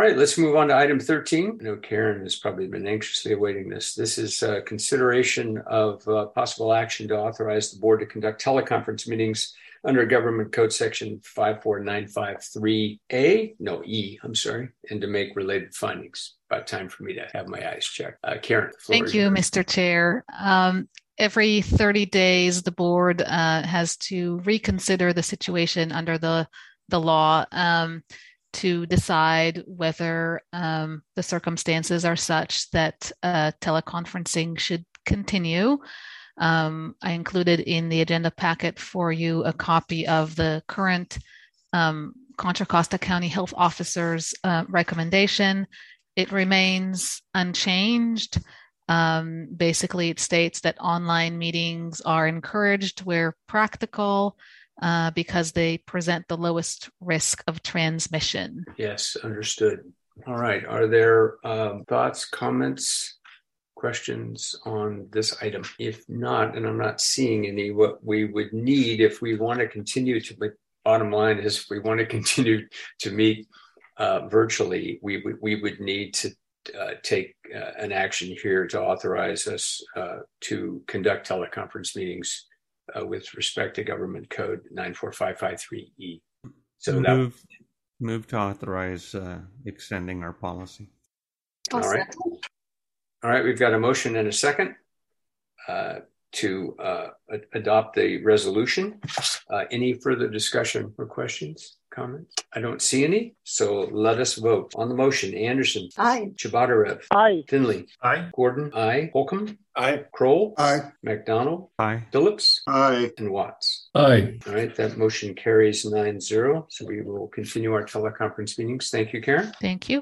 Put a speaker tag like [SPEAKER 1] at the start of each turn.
[SPEAKER 1] right, let's move on to item 13. I know Karen has probably been anxiously awaiting this. This is consideration of possible action to authorize the board to conduct teleconference meetings under Government Code Section 54953A, no, E, I'm sorry, and to make related findings. About time for me to have my eyes checked. Karen, the floor
[SPEAKER 2] Thank
[SPEAKER 1] is
[SPEAKER 2] you,
[SPEAKER 1] yours.
[SPEAKER 2] Mr. Chair. Every 30 days, the board has to reconsider the situation under the law to decide whether the circumstances are such that teleconferencing should continue. I included in the agenda packet for you a copy of the current Contra Costa County Health Officer's recommendation. It remains unchanged. Basically, it states that online meetings are encouraged where practical because they present the lowest risk of transmission.
[SPEAKER 1] Yes, understood. All right. Are there thoughts, comments, questions on this item? If not, and I'm not seeing any, what we would need if we want to continue to, but bottom line is if we want to continue to meet virtually, we would need to take an action here to authorize us to conduct teleconference meetings with respect to Government Code 94553E. So
[SPEAKER 3] move to authorize extending our policy.
[SPEAKER 1] All right. All right, we've got a motion and a second to adopt the resolution. Any further discussion or questions, comments? I don't see any, so let us vote. On the motion, Anderson.
[SPEAKER 4] Aye.
[SPEAKER 1] Chabatarev.
[SPEAKER 4] Aye.
[SPEAKER 1] Finley.
[SPEAKER 5] Aye.
[SPEAKER 1] Gordon. Aye. Holcomb.
[SPEAKER 5] Aye.
[SPEAKER 1] Kroll.
[SPEAKER 5] Aye.
[SPEAKER 1] McDonald.
[SPEAKER 3] Aye.
[SPEAKER 1] Phillips.
[SPEAKER 5] Aye.
[SPEAKER 1] And Watts.
[SPEAKER 5] Aye.
[SPEAKER 1] All right, that motion carries 9-0. So we will continue our teleconference meetings. Thank you, Karen.
[SPEAKER 2] Thank you.